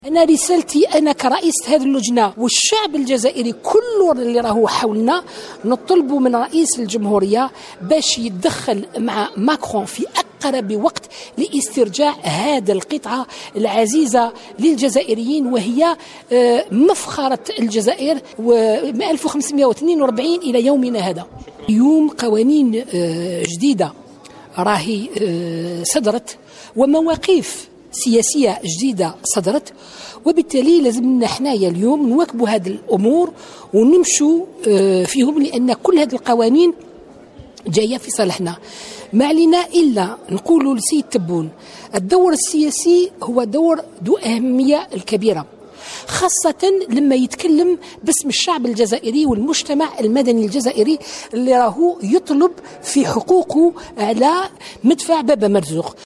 أنا رسالتي أنا كرئيس هذه اللجنة والشعب الجزائري كله اللي راهو حولنا نطلبوا من رئيس الجمهورية باش يتدخل مع ماكرون في أقرب وقت لاسترجاع هذا القطعة العزيزة للجزائريين وهي مفخرة الجزائر من 1542 إلى يومنا هذا. اليوم قوانين جديدة راهي صدرت ومواقف سياسية جديدة صدرت، وبالتالي لازمنا حنايا اليوم نواكبوا هذه الأمور ونمشوا فيهم، لأن كل هذه القوانين جاية في صالحنا. ما علينا إلا نقولوا لسيد تبون الدور السياسي هو دور ذو أهمية الكبيرة، خاصة لما يتكلم باسم الشعب الجزائري والمجتمع المدني الجزائري اللي راهو يطلب في حقوقه على مدفع باب مرزوق.